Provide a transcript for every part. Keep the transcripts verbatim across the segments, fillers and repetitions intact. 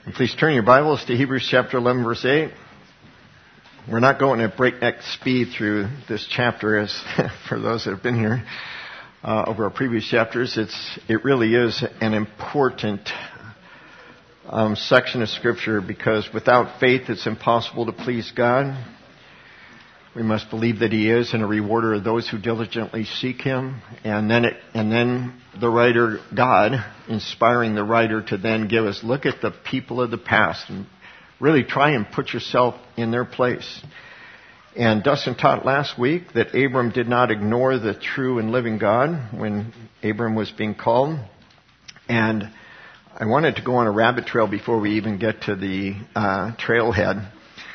Please turn your Bibles to Hebrews chapter eleven, verse eight. We're not going at breakneck speed through this chapter, as for those that have been here uh, over our previous chapters. It's it really is an important um, section of Scripture, because without faith it's impossible to please God. We must believe that He is and a rewarder of those who diligently seek Him. And then it, and then the writer, God, inspiring the writer to then give us, look at the people of the past and really try and put yourself in their place. And Dustin taught last week that Abram did not ignore the true and living God when Abram was being called. And I wanted to go on a rabbit trail before we even get to the uh, trailhead.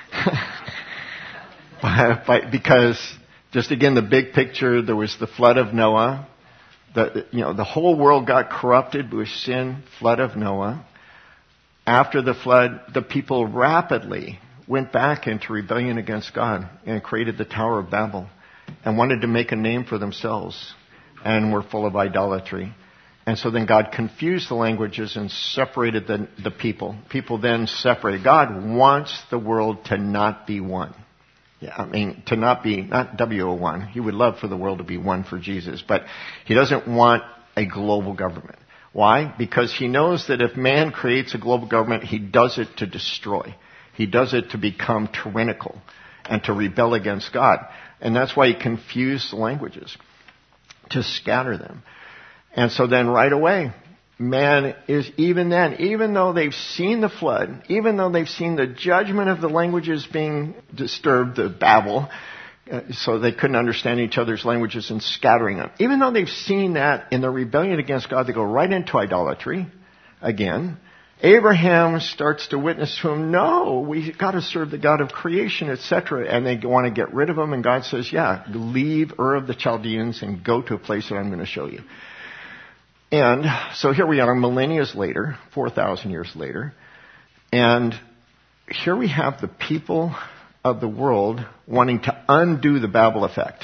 Because, just again, the big picture, there was the flood of Noah. The, you know, the whole world got corrupted with sin, flood of Noah. After the flood, the people rapidly went back into rebellion against God and created the Tower of Babel and wanted to make a name for themselves and were full of idolatry. And so then God confused the languages and separated the, the people. People then separated. God wants the world to not be one. Yeah, I mean, to not be, not W O one. He would love for the world to be one for Jesus, but He doesn't want a global government. Why? Because He knows that if man creates a global government, he does it to destroy. He does it to become tyrannical and to rebel against God. And that's why He confused the languages, to scatter them. And so then right away, man is, even then, even though they've seen the flood, even though they've seen the judgment of the languages being disturbed, the Babel, uh, so they couldn't understand each other's languages and scattering them. Even though they've seen that in their rebellion against God, they go right into idolatry again. Abraham starts to witness to him, no, we've got to serve the God of creation, et cetera. And they want to get rid of him, and God says, yeah, leave Ur of the Chaldeans and go to a place that I'm going to show you. And so here we are, millennia later, four thousand years later, and here we have the people of the world wanting to undo the Babel effect.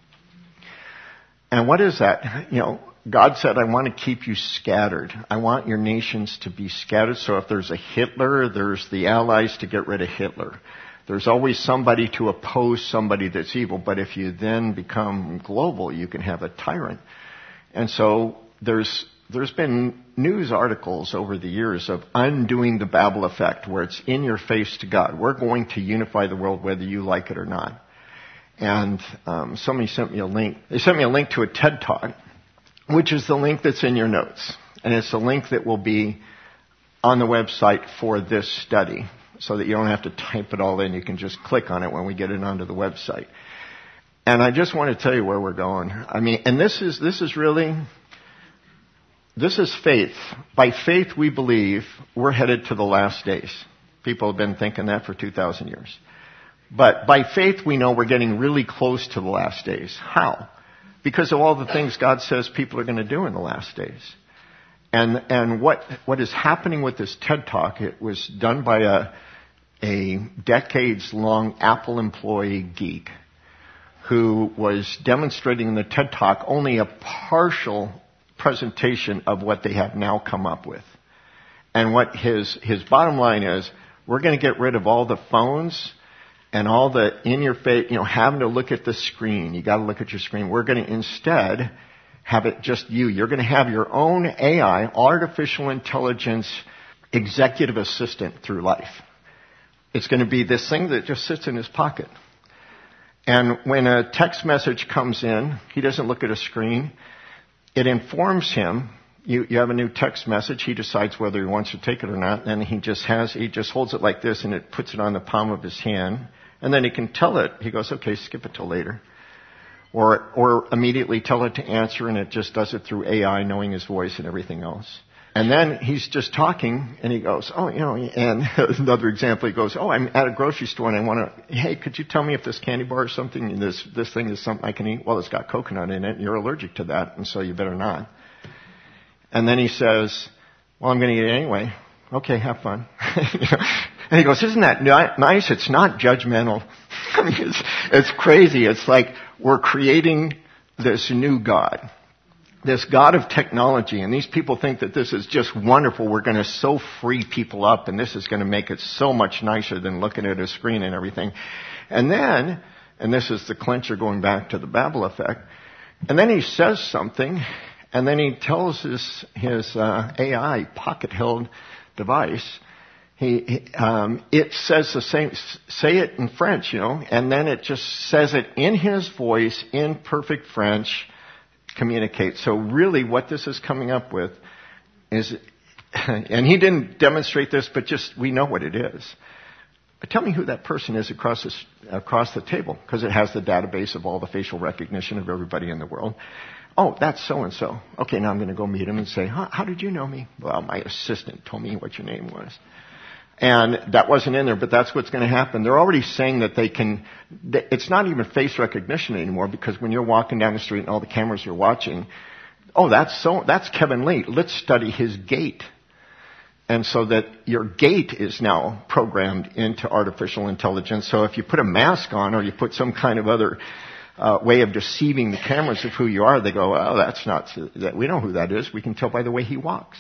And what is that? You know, God said, I want to keep you scattered. I want your nations to be scattered. So if there's a Hitler, there's the Allies to get rid of Hitler. There's always somebody to oppose somebody that's evil. But if you then become global, you can have a tyrant. And so There's there's been news articles over the years of undoing the Babel effect, where it's in your face to God. We're going to unify the world whether you like it or not. And um, somebody sent me a link. They sent me a link to a TED Talk, which is the link that's in your notes. And it's the link that will be on the website for this study, so that you don't have to type it all in. You can just click on it when we get it onto the website. And I just want to tell you where we're going. I mean, and this is this is really... This is faith. By faith, we believe we're headed to the last days. People have been thinking that for two thousand years. But by faith, we know we're getting really close to the last days. How? Because of all the things God says people are going to do in the last days. And and what what is happening with this TED Talk, it was done by a, a decades-long Apple employee geek who was demonstrating in the TED Talk only a partial presentation of what they have now come up with. And what his his bottom line is, we're going to get rid of all the phones and all the in your face, you know, having to look at the screen. You got to look at your screen. We're going to instead have it just you. You're going to have your own A I, artificial intelligence, executive assistant through life. It's going to be this thing that just sits in his pocket. And when a text message comes in, he doesn't look at a screen. It informs him. You, you have a new text message. He decides whether he wants to take it or not. And he just has, he just holds it like this, and it puts it on the palm of his hand. And then he can tell it. He goes, okay, skip it till later. Or, or immediately tell it to answer, and it just does it through A I, knowing his voice and everything else. And then he's just talking, and he goes, oh, you know, and another example, he goes, oh, I'm at a grocery store, and I want to, hey, could you tell me if this candy bar is something, this this thing is something I can eat? Well, it's got coconut in it, and you're allergic to that, and so you better not. And then he says, well, I'm going to eat it anyway. Okay, have fun. You know? And he goes, isn't that nice? It's not judgmental. I mean, it's, it's crazy. It's like we're creating this new God. this God of technology, and these people think that this is just wonderful. We're going to so free people up, and this is going to make it so much nicer than looking at a screen and everything. And then, and this is the clincher going back to the Babel effect, and then he says something, and then he tells his, his uh, A I, pocket-held device, he, he um, it says the same, say it in French, you know, and then it just says it in his voice, in perfect French, communicate. So really what this is coming up with is, and he didn't demonstrate this, but just we know what it is. But tell me who that person is across this, across the table, because it has the database of all the facial recognition of everybody in the world. Oh, that's so-and-so. Okay, now I'm going to go meet him and say, huh, how did you know me? Well, my assistant told me what your name was. And that wasn't in there, but that's what's going to happen. They're already saying that they can, it's not even face recognition anymore, because when you're walking down the street and all the cameras are watching, oh, that's so, that's Kevin Lee. Let's study his gait. And so that your gait is now programmed into artificial intelligence. So if you put a mask on or you put some kind of other uh, way of deceiving the cameras of who you are, they go, oh, that's not, that we know who that is. We can tell by the way he walks.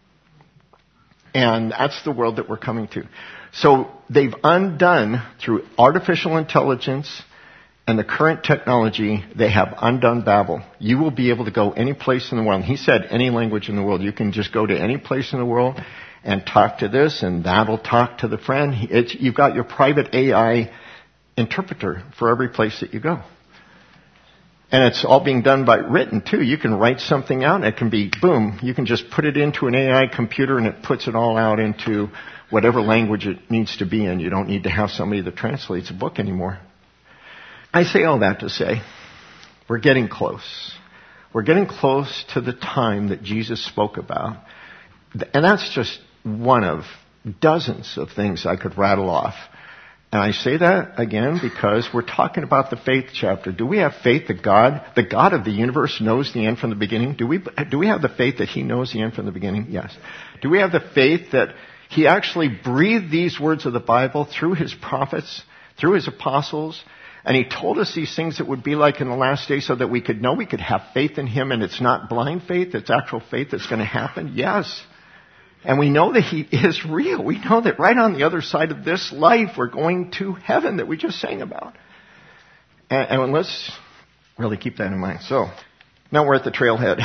And that's the world that we're coming to. So they've undone, through artificial intelligence and the current technology, they have undone Babel. You will be able to go any place in the world. And he said any language in the world. You can just go to any place in the world and talk to this, and that'll talk to the friend. It's, you've got your private A I interpreter for every place that you go. And it's all being done by written, too. You can write something out, and it can be, boom, you can just put it into an A I computer, and it puts it all out into whatever language it needs to be in. You don't need to have somebody that translates a book anymore. I say all that to say, we're getting close. We're getting close to the time that Jesus spoke about. And that's just one of dozens of things I could rattle off. And I say that again because we're talking about the faith chapter. Do we have faith that God, the God of the universe, knows the end from the beginning? Do we, do we have the faith that He knows the end from the beginning? Yes. Do we have the faith that He actually breathed these words of the Bible through His prophets, through His apostles, and He told us these things that would be like in the last days so that we could know we could have faith in Him, and it's not blind faith, it's actual faith that's going to happen? Yes. And we know that He is real. We know that right on the other side of this life, we're going to heaven that we just sang about. And, and let's really keep that in mind. So, now we're at the trailhead.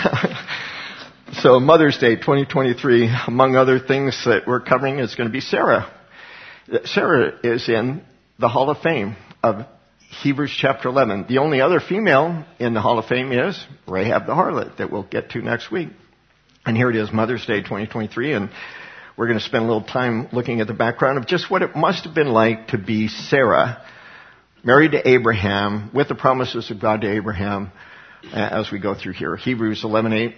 So, Mother's Day twenty twenty-three, among other things that we're covering, is going to be Sarah. Sarah is in the Hall of Fame of Hebrews chapter eleven. The only other female in the Hall of Fame is Rahab the harlot, that we'll get to next week. And here it is, Mother's Day twenty twenty-three, and we're going to spend a little time looking at the background of just what it must have been like to be Sarah, married to Abraham, with the promises of God to Abraham, as we go through here. Hebrews eleven eight.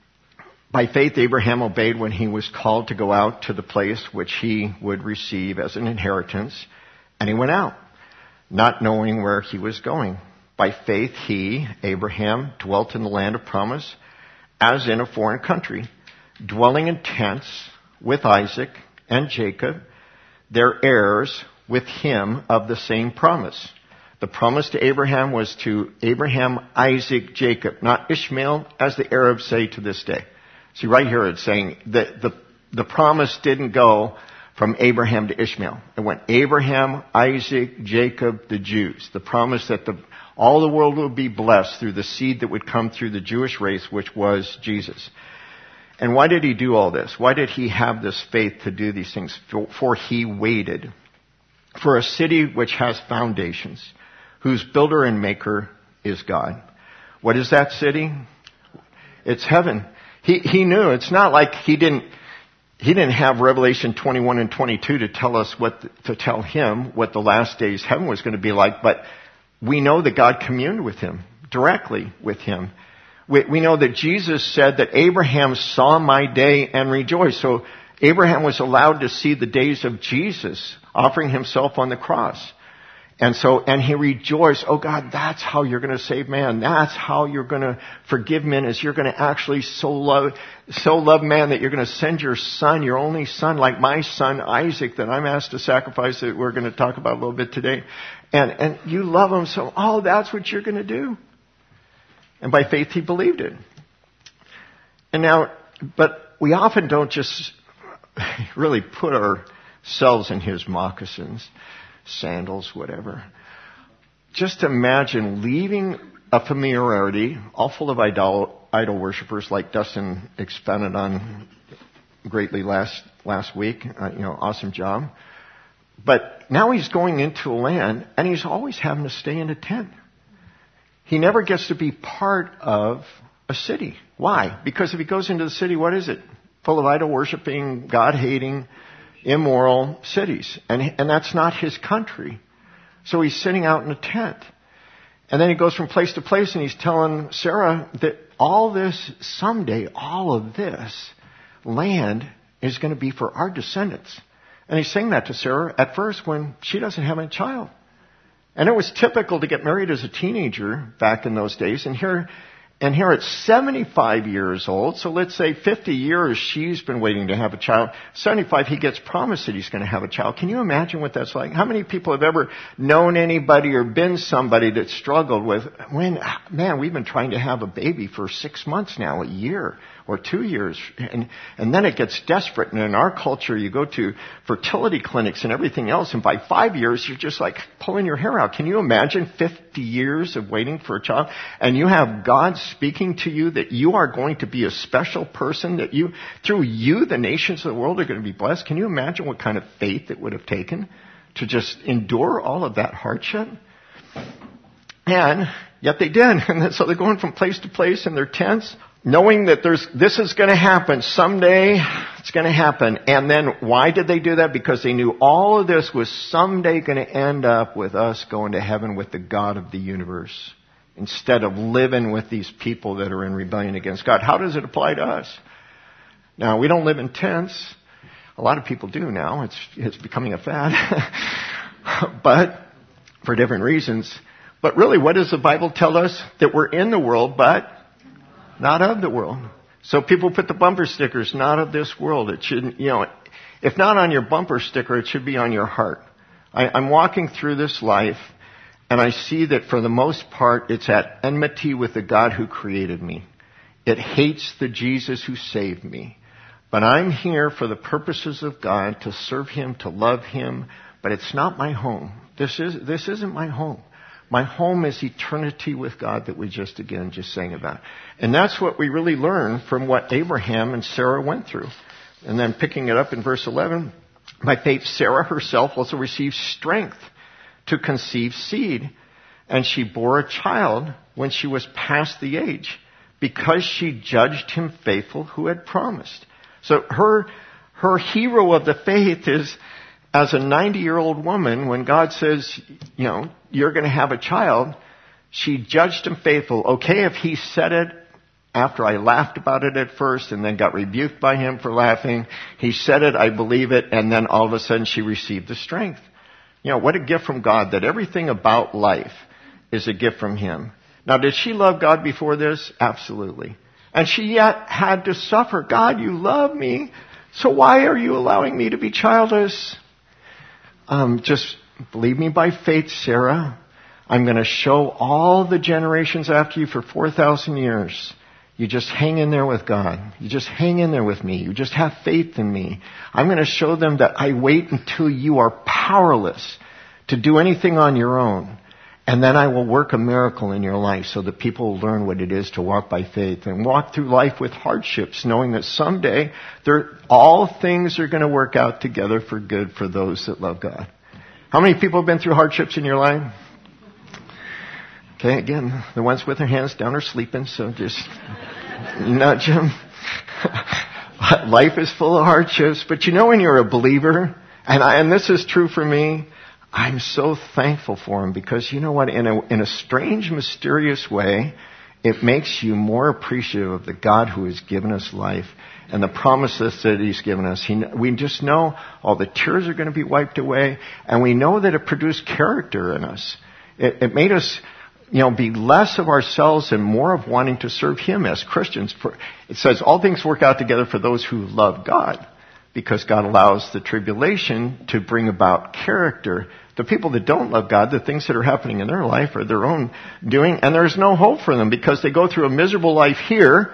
By faith, Abraham obeyed when he was called to go out to the place which he would receive as an inheritance, and he went out, not knowing where he was going. By faith, he, Abraham, dwelt in the land of promise, as in a foreign country, dwelling in tents with Isaac and Jacob, their heirs with him of the same promise. The promise to Abraham was to Abraham, Isaac, Jacob, not Ishmael, as the Arabs say to this day. See, right here it's saying that the, the promise didn't go from Abraham to Ishmael. It went Abraham, Isaac, Jacob, the Jews. The promise that the all the world would be blessed through the seed that would come through the Jewish race, which was Jesus. And why did he do all this? Why did he have this faith to do these things? For, for he waited for a city which has foundations, whose builder and maker is God. What is that city? It's heaven. He, he knew. It's not like he didn't, he didn't have Revelation twenty-one and twenty-two to tell us what, to tell him what the last days heaven was going to be like, but we know that God communed with him, directly with him. We, we know that Jesus said that Abraham saw my day and rejoiced. So Abraham was allowed to see the days of Jesus offering himself on the cross. And so, and he rejoiced, oh God, that's how you're going to save man. That's how you're going to forgive men, is you're going to actually so love, so love man that you're going to send your son, your only son, like my son Isaac, that I'm asked to sacrifice, that we're going to talk about a little bit today. And, and you love him, so, oh, that's what you're going to do. And by faith he believed it. And now, but we often don't just really put ourselves in his moccasins, sandals, whatever. Just imagine leaving a familiarity, all full of idol, idol worshipers, like Dustin expanded on greatly last last week. Uh, you know, awesome job. But now he's going into a land, and he's always having to stay in a tent. He never gets to be part of a city. Why? Because if he goes into the city, what is it? Full of idol-worshiping, God-hating, immoral cities. And, and that's not his country. So he's sitting out in a tent. And then he goes from place to place, and he's telling Sarah that all this, someday, all of this land is going to be for our descendants. And he's saying that to Sarah at first when she doesn't have a child. And it was typical to get married as a teenager back in those days. And here, and here at seventy-five years old, so let's say fifty years she's been waiting to have a child. seventy-five, he gets promised that he's going to have a child. Can you imagine what that's like? How many people have ever known anybody or been somebody that struggled with, when, man, we've been trying to have a baby for six months now, a year or two years. And, and then it gets desperate. And in our culture, you go to fertility clinics and everything else, and by five years, you're just like pulling your hair out. Can you imagine fifty years of waiting for a child? And you have God speaking to you that you are going to be a special person, that you, through you, the nations of the world are going to be blessed. Can you imagine what kind of faith it would have taken to just endure all of that hardship? And yet they did. And so they're going from place to place in their tents, knowing that there's, this is going to happen. Someday it's going to happen. And then why did they do that? Because they knew all of this was someday going to end up with us going to heaven with the God of the universe, instead of living with these people that are in rebellion against God. How does it apply to us? Now, we don't live in tents. A lot of people do now. It's, it's becoming a fad. But for different reasons. But really, what does the Bible tell us? That we're in the world, but not of the world. So people put the bumper stickers, not of this world. It shouldn't, you know, if not on your bumper sticker, it should be on your heart. I, I'm walking through this life, and I see that for the most part, it's at enmity with the God who created me. It hates the Jesus who saved me. But I'm here for the purposes of God, to serve Him, to love Him. But it's not my home. This is, this isn't my home. My home is eternity with God, that we just, again, just sang about. And that's what we really learn from what Abraham and Sarah went through. And then picking it up in verse eleven, by faith Sarah herself also received strength to conceive seed. And she bore a child when she was past the age, because she judged him faithful who had promised. So her, her hero of the faith is, as a ninety-year-old woman, when God says, you know, you're going to have a child, she judged him faithful. Okay, if he said it after I laughed about it at first and then got rebuked by him for laughing, he said it, I believe it, and then all of a sudden she received the strength. You know, what a gift from God, that everything about life is a gift from Him. Now, did she love God before this? Absolutely. And she yet had to suffer. God, you love me, so why are you allowing me to be childless? Um, just believe me by faith, Sarah. I'm going to show all the generations after you for four thousand years. You just hang in there with God. You just hang in there with me. You just have faith in me. I'm going to show them that I wait until you are powerless to do anything on your own. And then I will work a miracle in your life so that people will learn what it is to walk by faith and walk through life with hardships, knowing that someday all things are going to work out together for good for those that love God. How many people have been through hardships in your life? Okay, again, the ones with their hands down are sleeping, so just nudge them. Life is full of hardships, but you know when you're a believer, and, I, and this is true for me, I'm so thankful for Him, because you know what, in a, in a strange, mysterious way, it makes you more appreciative of the God who has given us life and the promises that He's given us. He, we just know all the tears are going to be wiped away, and we know that it produced character in us. It, it made us, you know, be less of ourselves and more of wanting to serve Him as Christians. For, it says all things work out together for those who love God, because God allows the tribulation to bring about character. The people that don't love God, the things that are happening in their life are their own doing, and there's no hope for them, because they go through a miserable life here,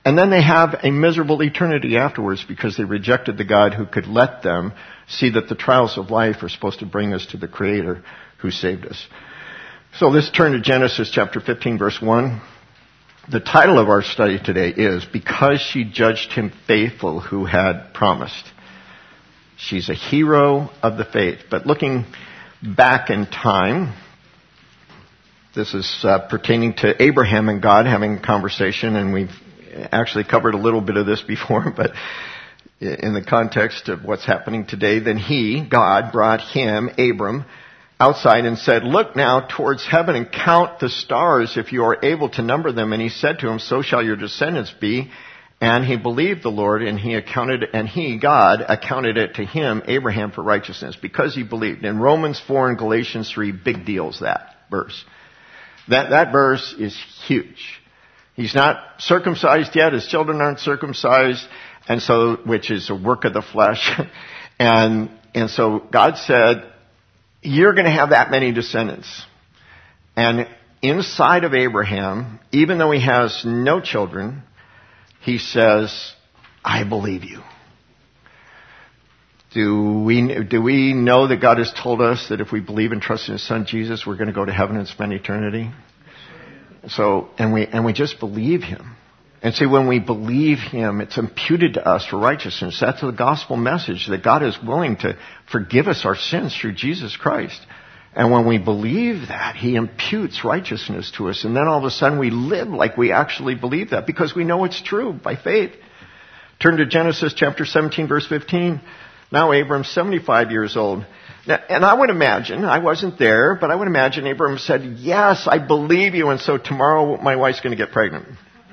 And then they have a miserable eternity afterwards because they rejected the God who could let them see that the trials of life are supposed to bring us to the Creator who saved us. So let's turn to Genesis chapter fifteen, verse one. The title of our study today is Because She Judged Him Faithful Who Had Promised. She's a hero of the faith. But looking back in time, this is uh, pertaining to Abraham and God having a conversation, and we've actually covered a little bit of this before, but in the context of what's happening today, then he, God, brought him, Abram, outside and said, look now towards heaven and count the stars if you are able to number them. And he said to him, so shall your descendants be. And he believed the Lord, and he accounted, and he, God, accounted it to him, Abraham, for righteousness, because he believed. In Romans four and Galatians three, big deals, that verse. That, that verse is huge. He's not circumcised yet. His children aren't circumcised, and so, which is a work of the flesh. and, and so God said, you're going to have that many descendants. And inside of Abraham, even though he has no children, he says, I believe you. Do we, do we know that God has told us that if we believe and trust in His Son Jesus, we're going to go to heaven and spend eternity? So, and we, and we just believe Him. And see, when we believe Him, it's imputed to us for righteousness. That's the gospel message, that God is willing to forgive us our sins through Jesus Christ. And when we believe that, He imputes righteousness to us. And then all of a sudden we live like we actually believe that, because we know it's true by faith. Turn to Genesis chapter seventeen, verse fifteen. Now Abram's seventy-five years old. Now, and I would imagine, I wasn't there, but I would imagine Abram said, yes, I believe you, and so tomorrow my wife's going to get pregnant.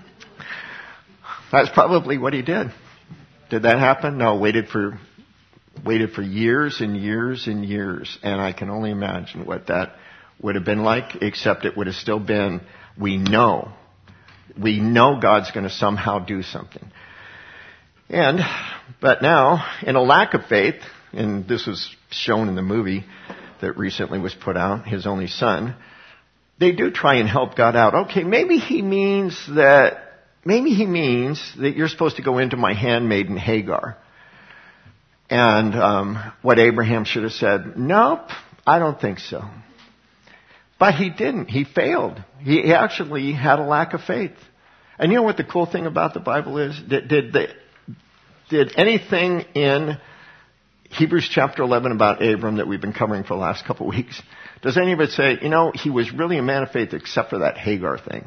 That's probably what he did. Did that happen? No, waited for, waited for years and years and years, and I can only imagine what that would have been like, except it would have still been, we know, we know God's going to somehow do something. And, but now, in a lack of faith, and this was shown in the movie that recently was put out, His Only Son, they do try and help God out. Okay, maybe He means that, maybe He means that you're supposed to go into my handmaiden Hagar. And um, what Abraham should have said, nope, I don't think so. But he didn't. He failed. He actually had a lack of faith. And you know what the cool thing about the Bible is? Did, did, the, did anything in Hebrews chapter eleven about Abram that we've been covering for the last couple of weeks, does any of it say, you know, he was really a man of faith except for that Hagar thing?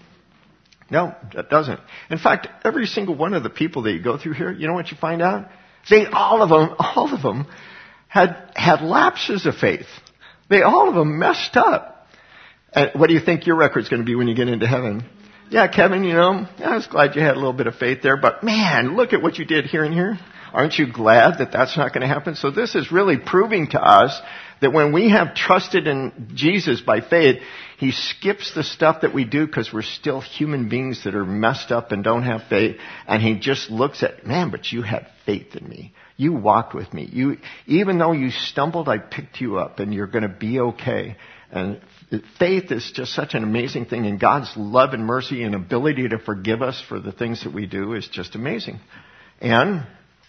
No, that doesn't. In fact, every single one of the people that you go through here, you know what you find out? They, all of them, all of them had, had lapses of faith. They, all of them messed up. And what do you think your record's going to be when you get into heaven? Yeah, Kevin, you know, I was glad you had a little bit of faith there, but man, look at what you did here and here. Aren't you glad that that's not going to happen? So this is really proving to us that when we have trusted in Jesus by faith, He skips the stuff that we do because we're still human beings that are messed up and don't have faith. And He just looks at, man, but you had faith in me. You walked with me. You, even though you stumbled, I picked you up and you're going to be okay. And faith is just such an amazing thing. And God's love and mercy and ability to forgive us for the things that we do is just amazing. And,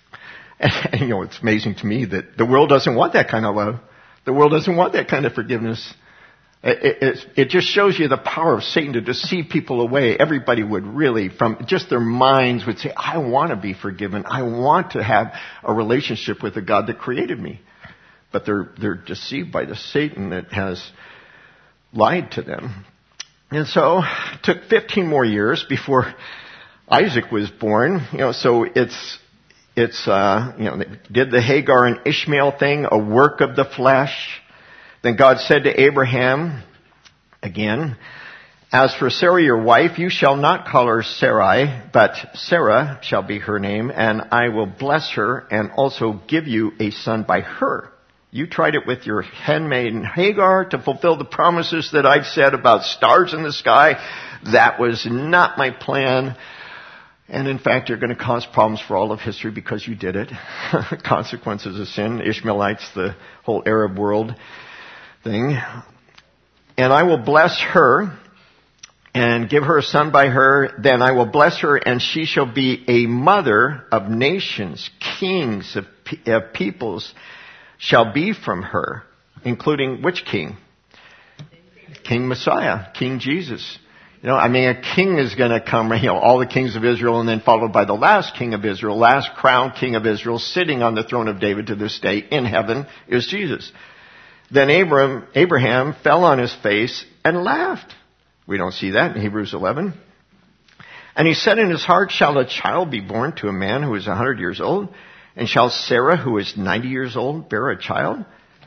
and you know, it's amazing to me that the world doesn't want that kind of love. The world doesn't want that kind of forgiveness. It, it, it just shows you the power of Satan to deceive people away. Everybody would really, from just their minds, would say, I want to be forgiven. I want to have a relationship with the God that created me. But they're, they're deceived by the Satan that has lied to them. And so it took fifteen more years before Isaac was born. You know, so it's, it's, uh, you know, they did the Hagar and Ishmael thing, a work of the flesh. Then God said to Abraham, again, as for Sarah your wife, you shall not call her Sarai, but Sarah shall be her name, and I will bless her and also give you a son by her. You tried it with your handmaiden Hagar to fulfill the promises that I've said about stars in the sky. That was not my plan. And in fact, you're going to cause problems for all of history because you did it. Consequences of sin, Ishmaelites, the whole Arab world thing. And I will bless her, and give her a son by her. Then I will bless her, and she shall be a mother of nations. Kings of, of peoples shall be from her, including which king? King Messiah, King Jesus. You know, I mean, a king is going to come, you know, all the kings of Israel, and then followed by the last king of Israel, last crowned king of Israel, sitting on the throne of David to this day in heaven is Jesus. Then Abraham, Abraham fell on his face and laughed. We don't see that in Hebrews eleven. And he said in his heart, shall a child be born to a man who is a hundred years old? And shall Sarah, who is ninety years old, bear a child?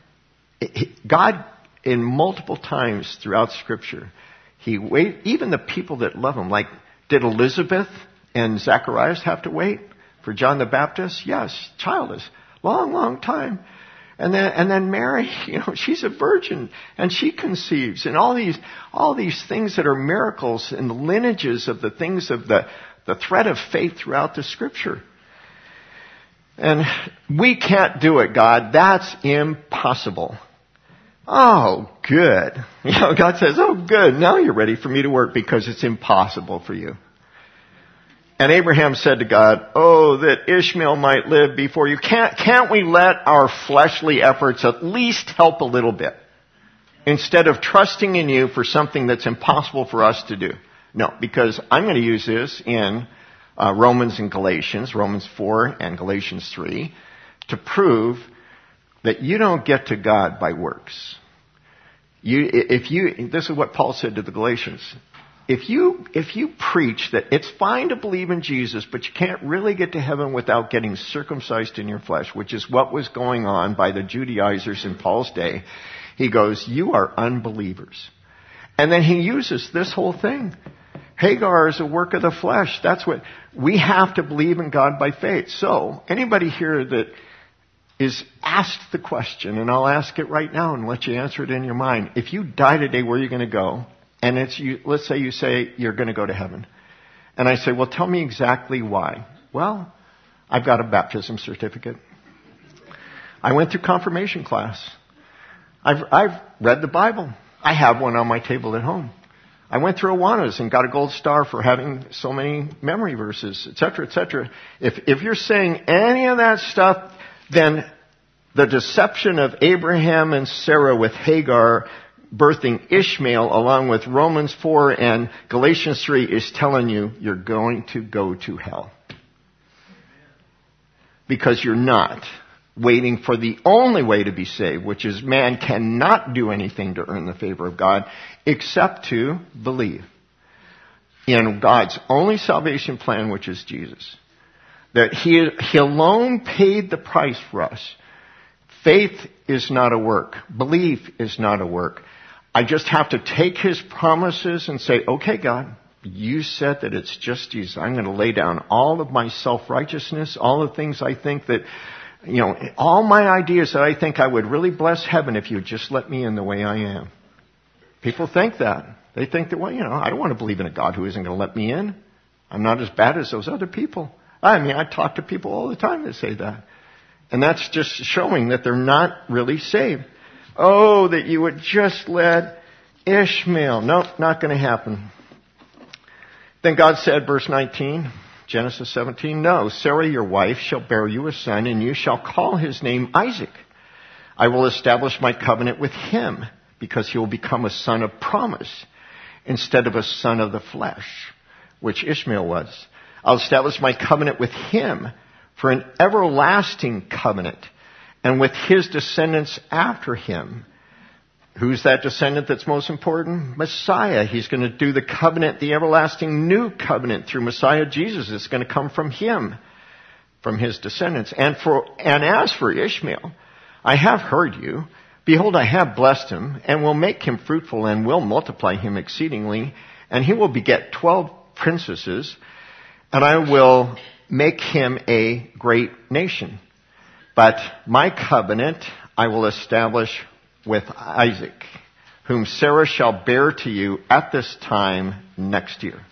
God, in multiple times throughout Scripture, He wait, even the people that love Him, like, did Elizabeth and Zacharias have to wait for John the Baptist? Yes, childless. Long, long time. And then, and then Mary, you know, she's a virgin, and she conceives, and all these, all these things that are miracles and the lineages of the things of the, the thread of faith throughout the Scripture. And we can't do it, God. That's impossible. Oh, good. You know, God says, oh, good. Now you're ready for me to work because it's impossible for you. And Abraham said to God, oh, that Ishmael might live before you. Can't, can't we let our fleshly efforts at least help a little bit? Instead of trusting in you for something that's impossible for us to do. No, because I'm going to use this in uh, Romans and Galatians, Romans four and Galatians three, to prove that you don't get to God by works. You, if you, this is what Paul said to the Galatians. If you, if you preach that it's fine to believe in Jesus, but you can't really get to heaven without getting circumcised in your flesh, which is what was going on by the Judaizers in Paul's day, he goes, you are unbelievers. And then he uses this whole thing. Hagar is a work of the flesh. That's what, we have to believe in God by faith. So, anybody here that is asked the question, and I'll ask it right now and let you answer it in your mind. If you die today, where are you going to go? And it's you, let's say you say you're going to go to heaven. And I say, well, tell me exactly why. Well, I've got a baptism certificate. I went through confirmation class. I've, I've read the Bible. I have one on my table at home. I went through Awanas and got a gold star for having so many memory verses, et cetera, et cetera. If, if you're saying any of that stuff, then the deception of Abraham and Sarah with Hagar birthing Ishmael along with Romans four and Galatians three is telling you you're going to go to hell. Because you're not waiting for the only way to be saved, which is man cannot do anything to earn the favor of God except to believe in God's only salvation plan, which is Jesus. That he, he alone paid the price for us. Faith is not a work. Belief is not a work. I just have to take His promises and say, okay, God, you said that it's just Jesus. I'm going to lay down all of my self-righteousness, all the things I think that, you know, all my ideas that I think I would really bless heaven if you would just let me in the way I am. People think that. They think that, well, you know, I don't want to believe in a God who isn't going to let me in. I'm not as bad as those other people. I mean, I talk to people all the time that say that. And that's just showing that they're not really saved. Oh, that you would just let Ishmael. No, not going to happen. Then God said, verse nineteen, Genesis seventeen, no, Sarah your wife shall bear you a son, and you shall call his name Isaac. I will establish my covenant with him, because he will become a son of promise, instead of a son of the flesh, which Ishmael was. I'll establish my covenant with him for an everlasting covenant, and with his descendants after him. Who's that descendant that's most important? Messiah. He's going to do the covenant, the everlasting new covenant through Messiah Jesus. It's going to come from him, from his descendants. And for, and as for Ishmael, I have heard you. Behold, I have blessed him, and will make him fruitful, and will multiply him exceedingly. And he will beget twelve princesses, and I will make him a great nation. But my covenant I will establish with Isaac, whom Sarah shall bear to you at this time next year.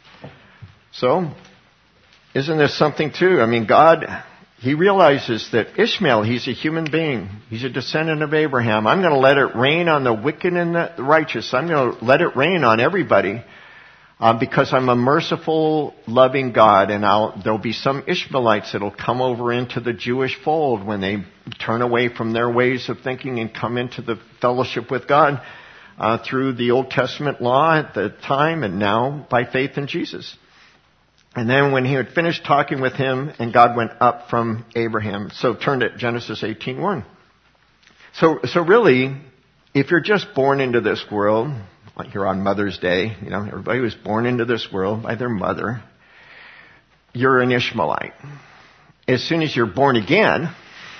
So, isn't this something too? I mean, God, He realizes that Ishmael, he's a human being. He's a descendant of Abraham. I'm going to let it rain on the wicked and the righteous. I'm going to let it rain on everybody. Uh, because I'm a merciful, loving God, and I'll, there'll be some Ishmaelites that'll come over into the Jewish fold when they turn away from their ways of thinking and come into the fellowship with God uh, through the Old Testament law at the time, and now by faith in Jesus. And then when he had finished talking with him, and God went up from Abraham. So turn to Genesis eighteen one. So, so really, if you're just born into this world, like you're on Mother's Day, you know, everybody was born into this world by their mother, you're an Ishmaelite. As soon as you're born again,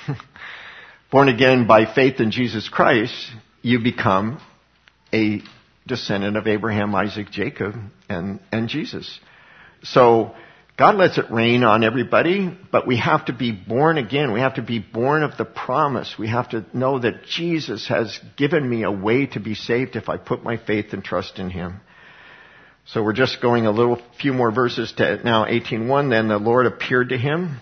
born again by faith in Jesus Christ, you become a descendant of Abraham, Isaac, Jacob, and, and Jesus. So God lets it rain on everybody, but we have to be born again. We have to be born of the promise. We have to know that Jesus has given me a way to be saved if I put my faith and trust in Him. So we're just going a little few more verses to now eighteen one. Then the Lord appeared to him.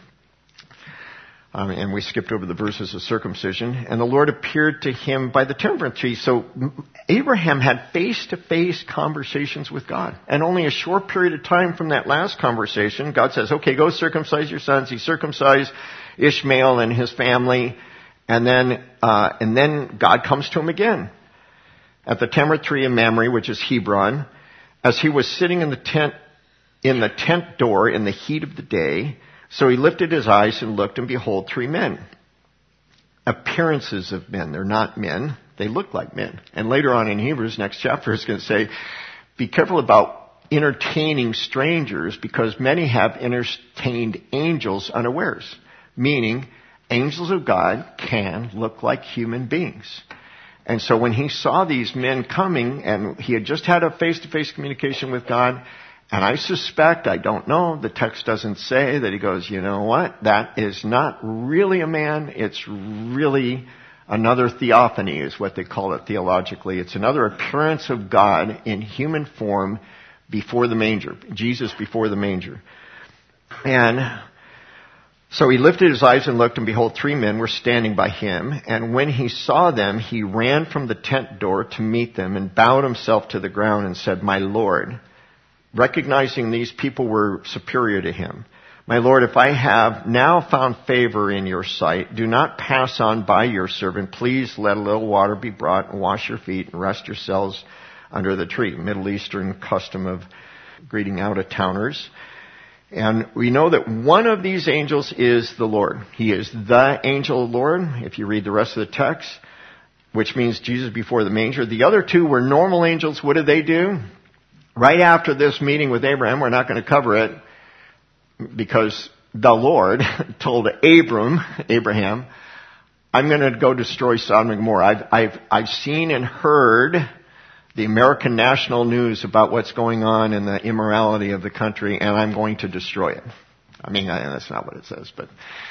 Um, and we skipped over the verses of circumcision. And the Lord appeared to him by the terebinth tree. So Abraham had face-to-face conversations with God. And only a short period of time from that last conversation, God says, okay, go circumcise your sons. He circumcised Ishmael and his family. And then, uh, and then God comes to him again at the terebinth tree in Mamre, which is Hebron, as he was sitting in the tent, in the tent door in the heat of the day. So he lifted his eyes and looked, and behold, three men. Appearances of men. They're not men. They look like men. And later on in Hebrews, next chapter, is going to say, be careful about entertaining strangers, because many have entertained angels unawares. Meaning, angels of God can look like human beings. And so when he saw these men coming, and he had just had a face-to-face communication with God, and I suspect, I don't know, the text doesn't say, that he goes, you know what, that is not really a man, it's really another theophany is what they call it theologically. It's another appearance of God in human form before the manger, Jesus before the manger. And so he lifted his eyes and looked, and behold, three men were standing by him. And when he saw them, he ran from the tent door to meet them and bowed himself to the ground and said, my Lord, recognizing these people were superior to him. My Lord, if I have now found favor in your sight, do not pass on by your servant. Please let a little water be brought and wash your feet and rest yourselves under the tree. Middle Eastern custom of greeting out-of-towners. And we know that one of these angels is the Lord. He is the angel of the Lord, if you read the rest of the text, which means Jesus before the manger. The other two were normal angels. What did they do? Right after this meeting with Abraham, we're not going to cover it because the Lord told Abram, Abraham, I'm going to go destroy Sodom and Gomorrah. I've, I've, I've seen and heard the American national news about what's going on in the immorality of the country, and I'm going to destroy it. I mean, I, that's not what it says, but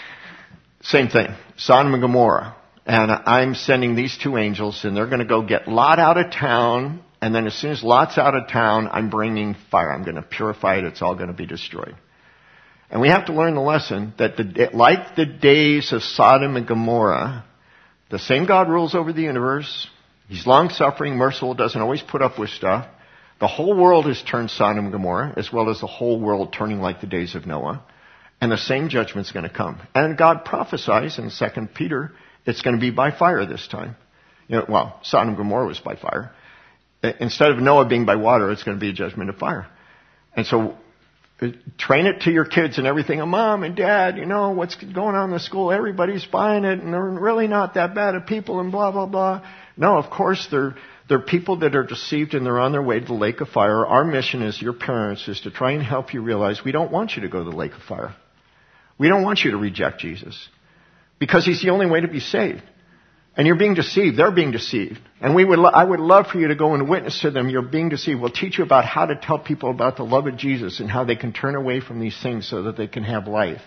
same thing. Sodom and Gomorrah. And I'm sending these two angels, and they're going to go get Lot out of town. And then as soon as Lot's out of town, I'm bringing fire. I'm going to purify it. It's all going to be destroyed. And we have to learn the lesson that the, like the days of Sodom and Gomorrah, the same God rules over the universe. He's long-suffering, merciful, doesn't always put up with stuff. The whole world has turned Sodom and Gomorrah, as well as the whole world turning like the days of Noah. And the same judgment's going to come. And God prophesies in Second Peter, it's going to be by fire this time. You know, well, Sodom and Gomorrah was by fire. Instead of Noah being by water, it's going to be a judgment of fire. And so train it to your kids and everything. And Mom and Dad, you know, what's going on in the school? Everybody's buying it, and they're really not that bad of people, and blah, blah, blah. No, of course, they're, they're people that are deceived, and they're on their way to the lake of fire. Our mission as your parents is to try and help you realize we don't want you to go to the lake of fire. We don't want you to reject Jesus, because He's the only way to be saved. And you're being deceived. They're being deceived. And we would, lo- I would love for you to go and witness to them. You're being deceived. We'll teach you about how to tell people about the love of Jesus and how they can turn away from these things so that they can have life.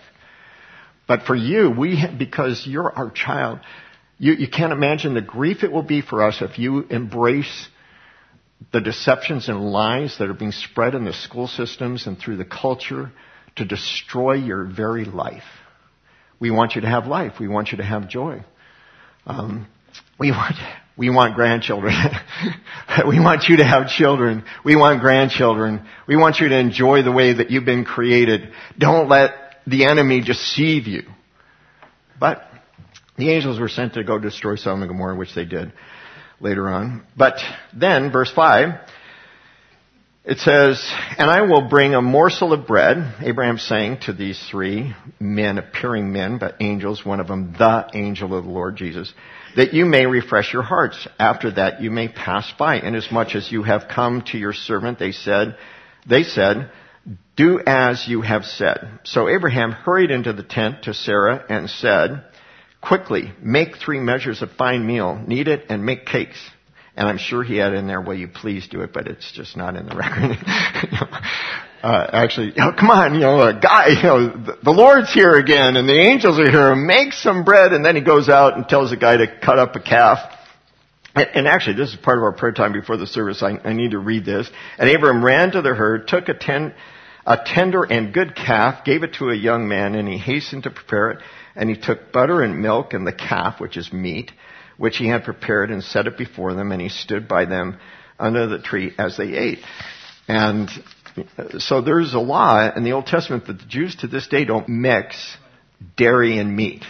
But for you, we, because you're our child, you, you can't imagine the grief it will be for us if you embrace the deceptions and lies that are being spread in the school systems and through the culture to destroy your very life. We want you to have life. We want you to have joy. Um, we want We want grandchildren. We want you to have children. We want grandchildren. We want you to enjoy the way that you've been created. Don't let the enemy deceive you. But the angels were sent to go destroy Sodom and Gomorrah, which they did later on. But then, verse five, it says, and I will bring a morsel of bread, Abraham saying to these three men, appearing men, but angels, one of them the angel of the Lord Jesus, that you may refresh your hearts. After that you may pass by. Inasmuch as you have come to your servant, they said, they said, do as you have said. So Abraham hurried into the tent to Sarah and said, quickly, make three measures of fine meal, knead it, and make cakes. And I'm sure he had in there, will you please do it, but it's just not in the record. uh, actually, oh, come on, you know, a guy, you know, the, the Lord's here again, and the angels are here, make some bread, and then he goes out and tells the guy to cut up a calf. And, and actually, this is part of our prayer time before the service. I, I need to read this. And Abraham ran to the herd, took a, ten, a tender and good calf, gave it to a young man, and he hastened to prepare it. And he took butter and milk and the calf, which is meat, which he had prepared, and set it before them, and he stood by them under the tree as they ate. And so there's a law in the Old Testament that the Jews to this day don't mix dairy and meat.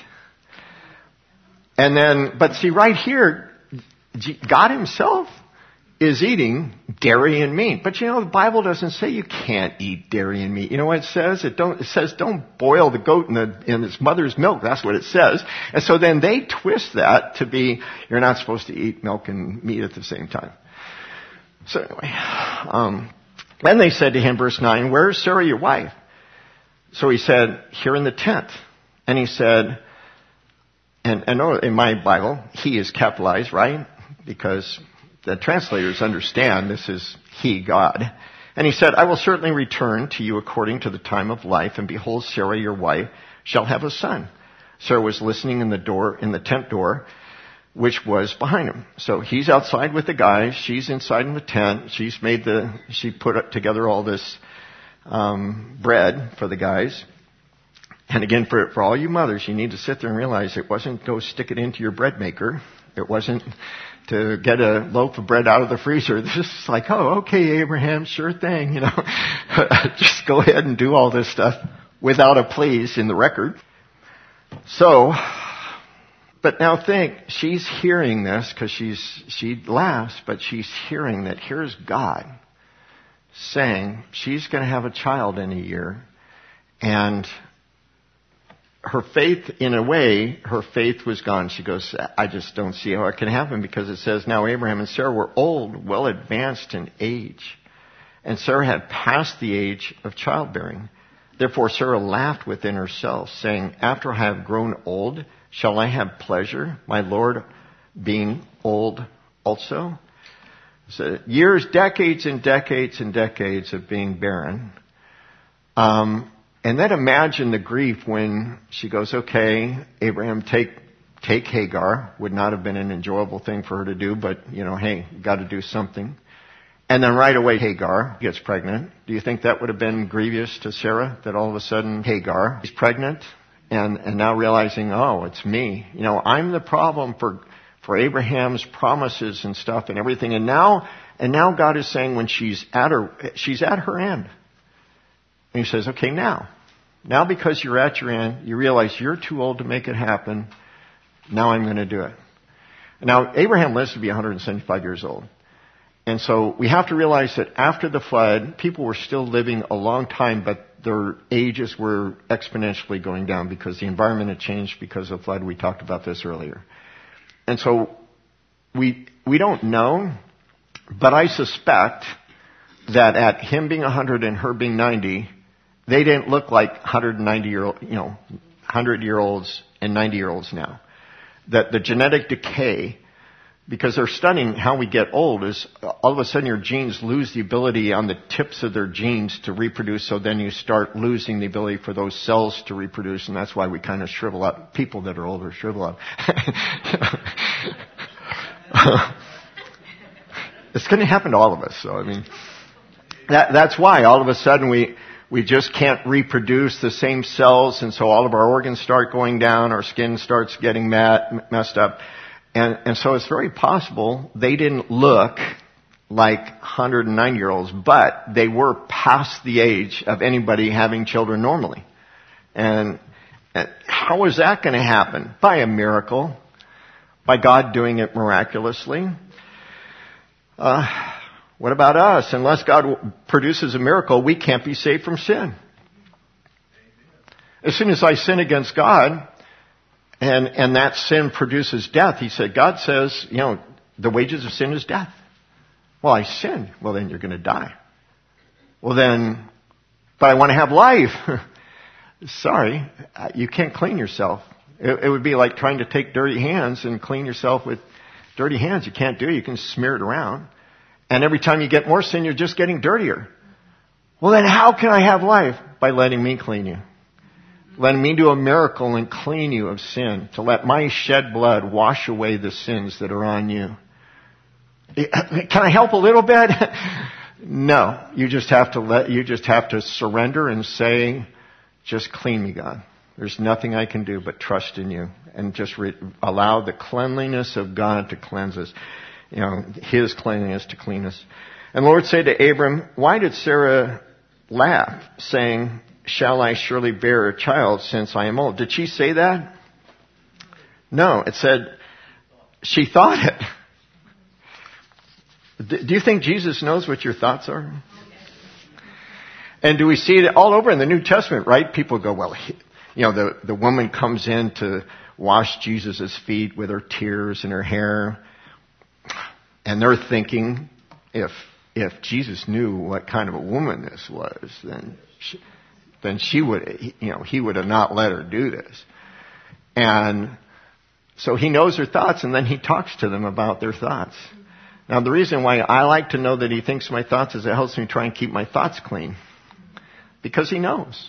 And then, but see right here, God himself is eating dairy and meat. But you know, the Bible doesn't say you can't eat dairy and meat. You know what it says? It don't, it says don't boil the goat in, the, in its mother's milk. That's what it says. And so then they twist that to be, you're not supposed to eat milk and meat at the same time. So anyway, um, then they said to him, verse nine, where is Sarah your wife? So he said, here in the tent. And he said, and, and in my Bible, he is capitalized, right? Because the translators understand this is he, God. And he said, I will certainly return to you according to the time of life, and behold, Sarah, your wife, shall have a son. Sarah was listening in the door, in the tent door, which was behind him. So he's outside with the guys. She's inside in the tent. She's made the, she put together all this, um, bread for the guys. And again, for, for all you mothers, you need to sit there and realize it wasn't go stick it into your bread maker. It wasn't to get a loaf of bread out of the freezer. This is like, oh, okay, Abraham, sure thing, you know. Just go ahead and do all this stuff without a please in the record. So, but now think, she's hearing this because she's, she laughs, but she's hearing that here's God saying she's going to have a child in a year. And her faith, in a way, her faith was gone. She goes, I just don't see how it can happen, because it says, now Abraham and Sarah were old, well advanced in age. And Sarah had passed the age of childbearing. Therefore Sarah laughed within herself, saying, after I have grown old, shall I have pleasure, my Lord being old also? So years, decades and decades and decades of being barren. Um, And then imagine the grief when she goes, okay, Abraham, take take Hagar. Would not have been an enjoyable thing for her to do, but, you know, hey, got to do something. And then right away Hagar gets pregnant. Do you think that would have been grievous to Sarah, that all of a sudden Hagar is pregnant and, and now realizing, oh, it's me. You know, I'm the problem for for Abraham's promises and stuff and everything. And now and now God is saying when she's at her she's at her end. And he says, okay, now, now because you're at your end, you realize you're too old to make it happen. Now I'm going to do it. Now, Abraham lives to be one hundred seventy-five years old. And so we have to realize that after the flood, people were still living a long time, but their ages were exponentially going down because the environment had changed because of the flood. We talked about this earlier. And so we, we don't know, but I suspect that at him being one hundred and her being ninety, they didn't look like one hundred ninety year old, you know, one hundred year olds and ninety year olds now. That the genetic decay, because they're studying how we get old, is all of a sudden your genes lose the ability on the tips of their genes to reproduce, so then you start losing the ability for those cells to reproduce, and that's why we kind of shrivel up. People that are older shrivel up. It's going to happen to all of us, so I mean, that, that's why all of a sudden we, we just can't reproduce the same cells, and so all of our organs start going down, our skin starts getting mad, messed up. And, and so it's very possible they didn't look like one hundred nine year olds, but they were past the age of anybody having children normally. And, and how is that going to happen? By a miracle. By God doing it miraculously. Uh, what about us? Unless God produces a miracle, we can't be saved from sin. As soon as I sin against God, and, and that sin produces death, he said, God says, you know, the wages of sin is death. Well, I sinned. Well, then you're going to die. Well, then, but I want to have life. Sorry, you can't clean yourself. It, it would be like trying to take dirty hands and clean yourself with dirty hands. You can't do it. You can smear it around. And every time you get more sin, you're just getting dirtier. Well, then how can I have life? By letting me clean you. Letting me do a miracle and clean you of sin. To let my shed blood wash away the sins that are on you. Can I help a little bit? No. You just have to let, you just have to surrender and say, just clean me, God. There's nothing I can do but trust in you and just re- allow the cleanliness of God to cleanse us. You know, His cleanliness to clean us. And the Lord said to Abram, why did Sarah laugh, saying, shall I surely bear a child since I am old? Did she say that? No, it said she thought it. Do you think Jesus knows what your thoughts are? And do we see it all over in the New Testament, right? People go, well, you know, the, the woman comes in to wash Jesus' feet with her tears and her hair. And they're thinking, if if Jesus knew what kind of a woman this was, then she, then she would, you know, he would have not let her do this. And so he knows her thoughts, and then he talks to them about their thoughts. Now, the reason why I like to know that he thinks my thoughts is it helps me try and keep my thoughts clean. Because he knows.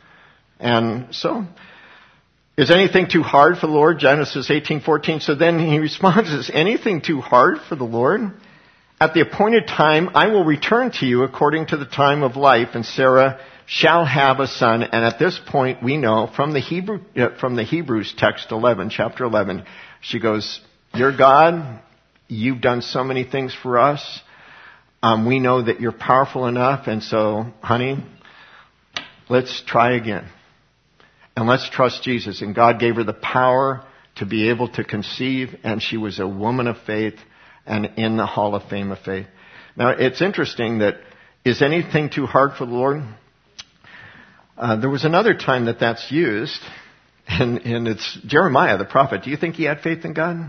And so, is anything too hard for the Lord? Genesis eighteen fourteen. So then he responds, is anything too hard for the Lord? At the appointed time, I will return to you according to the time of life, and Sarah shall have a son. And at this point, we know from the Hebrew, from the Hebrews text eleven, chapter eleven, she goes, you're God. You've done so many things for us. Um, we know that you're powerful enough. And so, honey, let's try again. And let's trust Jesus. And God gave her the power to be able to conceive. And she was a woman of faith and in the Hall of Fame of faith. Now, it's interesting that, is anything too hard for the Lord? Uh, there was another time that that's used. And, and it's Jeremiah, the prophet. Do you think he had faith in God?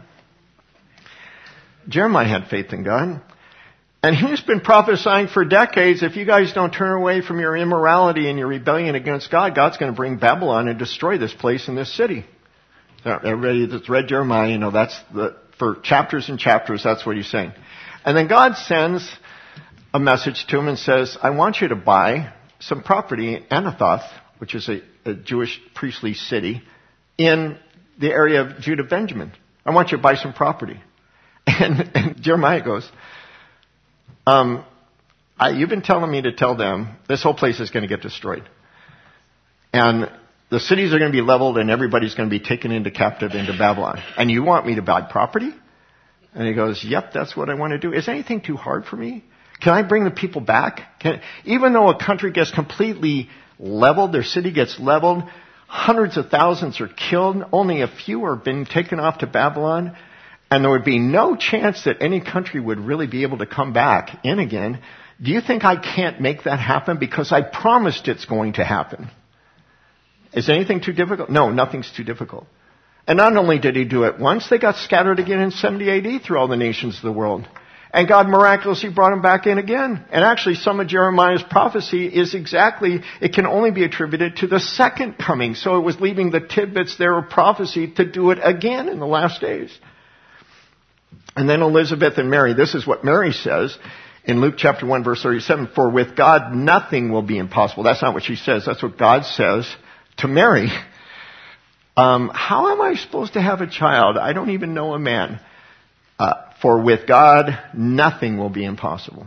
Jeremiah had faith in God. And he's been prophesying for decades, if you guys don't turn away from your immorality and your rebellion against God, God's going to bring Babylon and destroy this place and this city. So everybody that's read Jeremiah, you know, that's the, for chapters and chapters, that's what he's saying. And then God sends a message to him and says, I want you to buy some property in Anathoth, which is a, a Jewish priestly city, in the area of Judah, Benjamin. I want you to buy some property. And, and Jeremiah goes, um, I, you've been telling me to tell them this whole place is going to get destroyed. And the cities are going to be leveled and everybody's going to be taken into captive into Babylon. And you want me to buy property? And he goes, yep, that's what I want to do. Is anything too hard for me? Can I bring the people back? Can, even though a country gets completely leveled, their city gets leveled, hundreds of thousands are killed, only a few are being taken off to Babylon, and there would be no chance that any country would really be able to come back in again. Do you think I can't make that happen? Because I promised it's going to happen. Is anything too difficult? No, nothing's too difficult. And not only did he do it once, they got scattered again in seventy A D through all the nations of the world. And God miraculously brought them back in again. And actually some of Jeremiah's prophecy is exactly, it can only be attributed to the second coming. So it was leaving the tidbits there of prophecy to do it again in the last days. And then Elizabeth and Mary, this is what Mary says in Luke chapter one verse thirty-seven, for with God nothing will be impossible. That's not what she says, that's what God says to Mary. Um, how am I supposed to have a child? I don't even know a man. Uh, for with God, nothing will be impossible.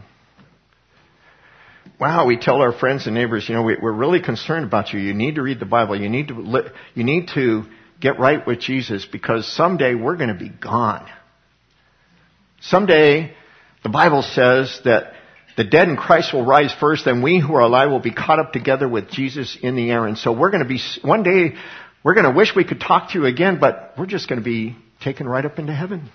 Wow, we tell our friends and neighbors, you know, we, we're really concerned about you. You need to read the Bible. You need to li- you need to get right with Jesus because someday we're going to be gone. Someday, the Bible says that the dead in Christ will rise first, and we who are alive will be caught up together with Jesus in the air. And so we're going to be, one day, we're going to wish we could talk to you again, but we're just going to be taken right up into heaven.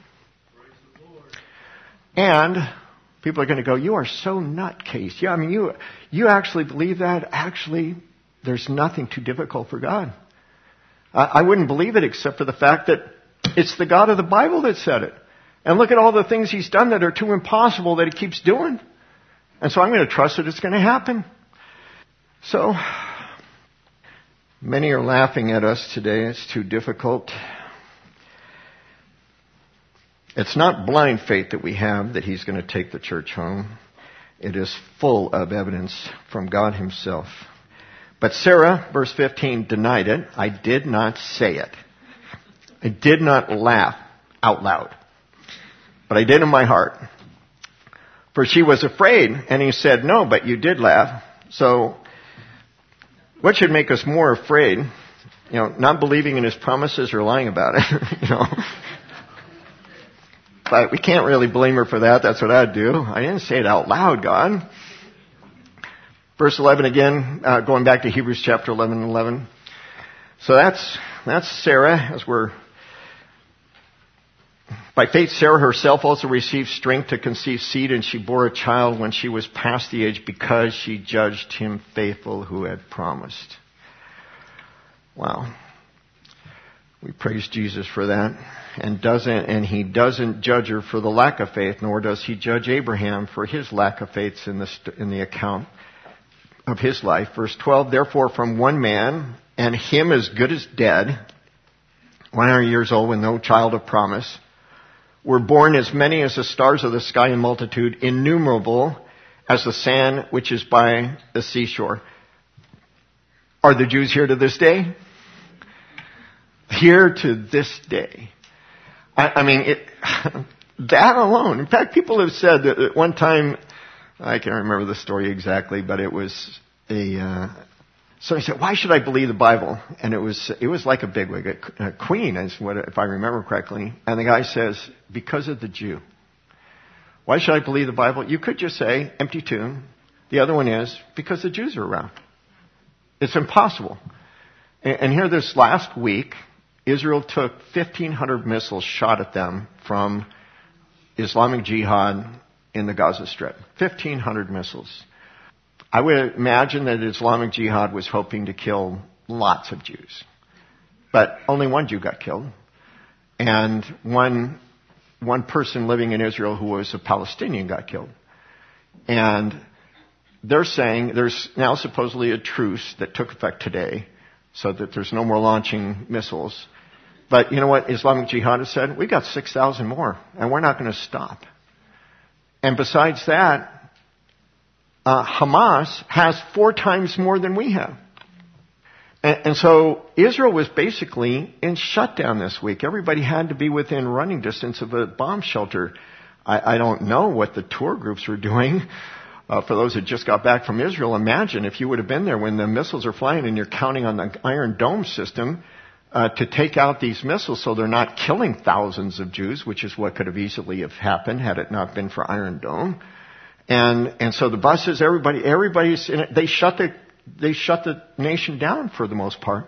And people are going to go, you are so nutcase. Yeah, I mean, you, you actually believe that? Actually, there's nothing too difficult for God. I, I wouldn't believe it except for the fact that it's the God of the Bible that said it. And look at all the things He's done that are too impossible that He keeps doing. And so I'm going to trust that it's going to happen. So, many are laughing at us today. It's too difficult. It's not blind faith that we have that He's going to take the church home. It is full of evidence from God Himself. But Sarah, verse fifteen, denied it. I did not say it. I did not laugh out loud. But I did in my heart. For she was afraid, and he said, no, but you did laugh. So, what should make us more afraid? You know, not believing in His promises or lying about it, you know. But we can't really blame her for that. That's what I'd do. I didn't say it out loud, God. Verse eleven again, uh, going back to Hebrews chapter eleven and eleven. So that's, that's Sarah, as we're By faith, Sarah herself also received strength to conceive seed, and she bore a child when she was past the age because she judged him faithful who had promised. Wow. We praise Jesus for that. And doesn't, and He doesn't judge her for the lack of faith, nor does He judge Abraham for his lack of faith in the, in the account of his life. Verse twelve, therefore from one man, and him as good as dead, one hundred years old with no child of promise, were born as many as the stars of the sky in multitude, innumerable as the sand which is by the seashore. Are the Jews here to this day? Here to this day. I, I mean, it, that alone. In fact, people have said that at one time, I can't remember the story exactly, but it was a, uh, so he said, why should I believe the Bible? And it was, it was like a bigwig, a, a queen, is what, if I remember correctly. And the guy says, because of the Jew. Why should I believe the Bible? You could just say, empty tomb. The other one is, because the Jews are around. It's impossible. And, and here this last week, Israel took fifteen hundred missiles shot at them from Islamic Jihad in the Gaza Strip. fifteen hundred missiles. I would imagine that Islamic Jihad was hoping to kill lots of Jews. But only one Jew got killed. And one, one person living in Israel who was a Palestinian got killed. And they're saying there's now supposedly a truce that took effect today so that there's no more launching missiles. But you know what Islamic Jihad has said? We got six thousand more, and we're not going to stop. And besides that, uh, Hamas has four times more than we have. And, and so Israel was basically in shutdown this week. Everybody had to be within running distance of a bomb shelter. I, I don't know what the tour groups were doing. Uh, for those that just got back from Israel, imagine if you would have been there when the missiles are flying and you're counting on the Iron Dome system uh, to take out these missiles so they're not killing thousands of Jews, which is what could have easily have happened had it not been for Iron Dome. And and so the buses, everybody, everybody's in it. They shut the they shut the nation down for the most part.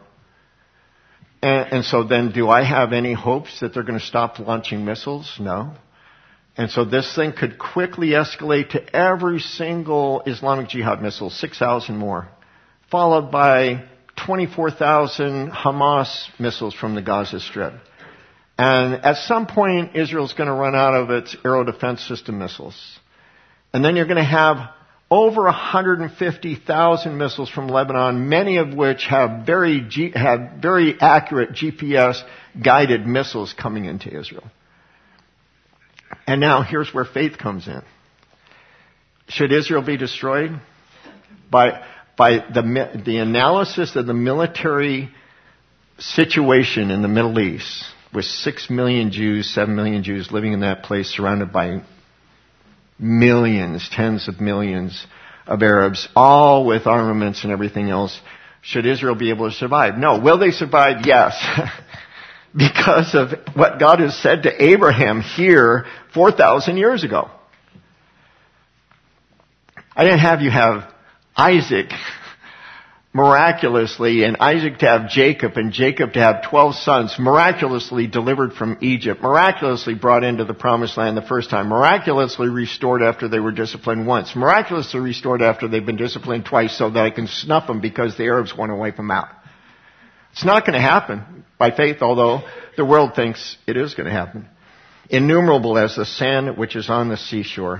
And, and so then, do I have any hopes that they're going to stop launching missiles? No. And so this thing could quickly escalate to every single Islamic Jihad missile, six thousand more, followed by twenty-four thousand Hamas missiles from the Gaza Strip. And at some point, Israel's going to run out of its air defense system missiles. And then you're going to have over one hundred fifty thousand missiles from Lebanon, many of which have very, G- have very accurate G P S-guided missiles coming into Israel. And now here's where faith comes in. Should Israel be destroyed? By, by the, the analysis of the military situation in the Middle East, with six million Jews, seven million Jews living in that place, surrounded by millions, tens of millions of Arabs, all with armaments and everything else, should Israel be able to survive? No. Will they survive? Yes. because of what God has said to Abraham here four thousand years ago. I didn't have you have Isaac miraculously, and Isaac to have Jacob, and Jacob to have twelve sons, miraculously delivered from Egypt, miraculously brought into the promised land the first time, miraculously restored after they were disciplined once, miraculously restored after they've been disciplined twice so that I can snuff them because the Arabs want to wipe them out. It's not going to happen by faith, although the world thinks it is going to happen. Innumerable as the sand which is on the seashore.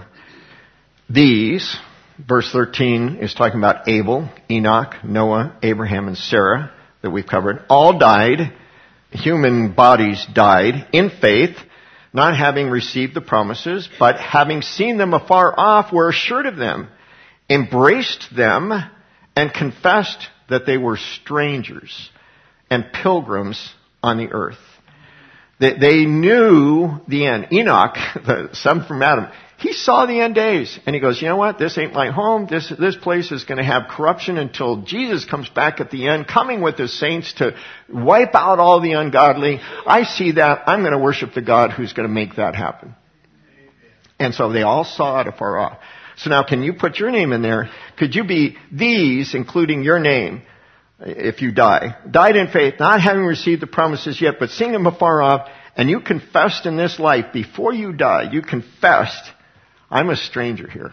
These, verse thirteen is talking about Abel, Enoch, Noah, Abraham, and Sarah that we've covered. All died, human bodies died in faith, not having received the promises, but having seen them afar off, were assured of them, embraced them, and confessed that they were strangers and pilgrims on the earth. They, they knew the end. Enoch, the son from Adam, he saw the end days. And he goes, you know what? This ain't my home. This, this place is going to have corruption until Jesus comes back at the end, coming with his saints to wipe out all the ungodly. I see that. I'm going to worship the God who's going to make that happen. And so they all saw it afar off. So now can you put your name in there? Could you be these, including your name, if you die? Died in faith, not having received the promises yet, but seeing them afar off, and you confessed in this life, before you died, you confessed, I'm a stranger here.